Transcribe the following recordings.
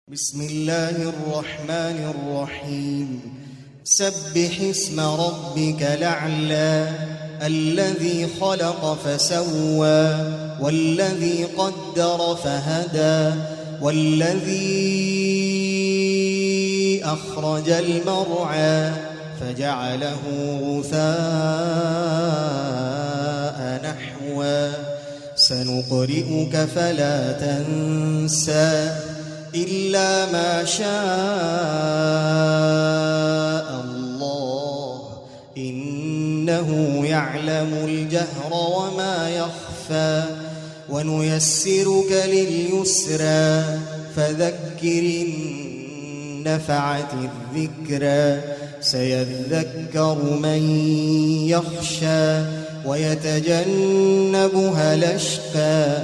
بسم الله الرحمن الرحيم سبح اسم ربك الأعلى الذي خلق فسوى والذي قدر فهدى والذي أخرج المرعى فجعله غثاء نحوا سنقرئك فلا تنسى إلا ما شاء الله إنه يعلم الجهر وما يخفى ونيسرك لليسرى فذكر إن نفعت الذكرى سيذكر من يخشى ويتجنبها الأشقى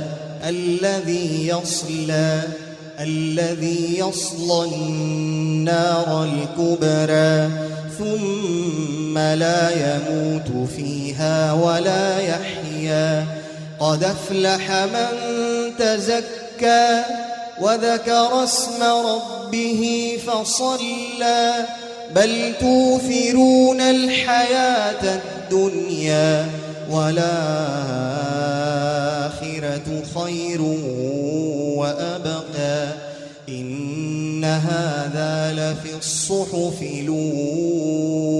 الذي يصلى النار الكبرى ثم لا يموت فيها ولا يحيا قد أفلح من تزكى وذكر اسم ربه فصلى بل توثرون الحياة الدنيا والآخرة خير وأبقى إن هذا لفي الصحف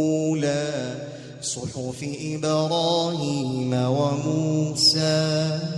الأولى صحف إبراهيم وموسى.